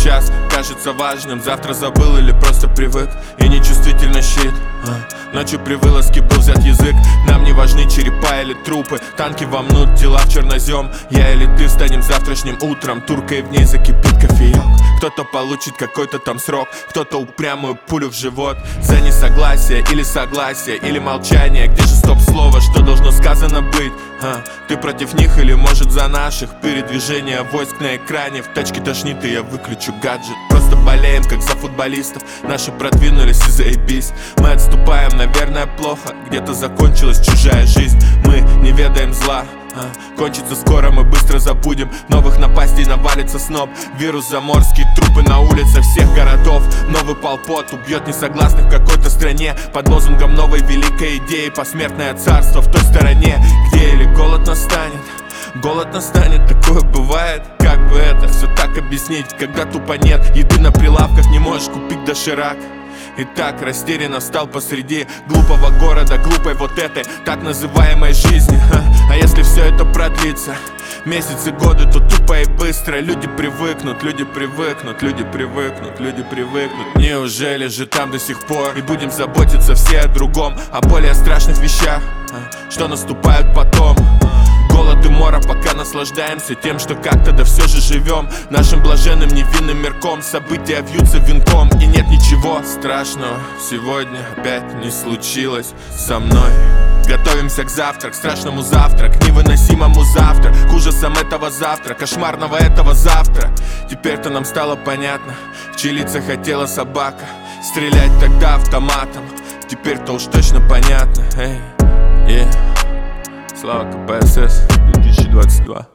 сейчас кажется важным, завтра забыл или просто привык и нечувствительно щит. Ночью при вылазке был взят язык. Нам не важны черепа или трупы, танки вомнут тела в чернозем. Я или ты станем завтрашним утром, турка и в ней закипит кофеек. Кто-то получит какой-то там срок, кто-то упрямую пулю в живот за несогласие или согласие, или молчание. Где же стоп-слово, что должно сказано быть? Ты против них или может за наших? Передвижение войск на экране, в тачке тошнит и я выключу гаджет. Просто болеем, как за футболистов, наши продвинулись и заебись. Мы отступаем, наверное, плохо, где-то закончилась чужая жизнь. Мы не ведаем зла, кончится скоро, мы быстро забудем. Новых напастей навалится сноб. Вирус заморский, трупы на улицах всех городов. Новый полпот убьет несогласных в какой-то стране под лозунгом новой великой идеи. Посмертное царство в той стороне, где или голод настанет. Голод настанет, такое бывает. Как бы это все так объяснить, когда тупо нет еды на прилавках, не можешь купить доширак. И так растерянно встал посреди глупого города, глупой вот этой так называемой жизни. А если все это продлится месяцы, годы, то тупо и быстро люди привыкнут, люди привыкнут, люди привыкнут, люди привыкнут. Неужели же там до сих пор и будем заботиться все о другом, о более страшных вещах, что наступают потом? Голод и мора, пока наслаждаемся тем, что как-то да все же живем нашим блаженным невинным мирком. События вьются венком, и нет ничего страшного сегодня опять не случилось со мной. Готовимся к завтра, к страшному завтра, к невыносимому завтра, к ужасам этого завтра, кошмарного этого завтра. Теперь-то нам стало понятно, в чьи лица хотела собака стрелять тогда автоматом. Теперь-то уж точно понятно. Слава КПСС 2022.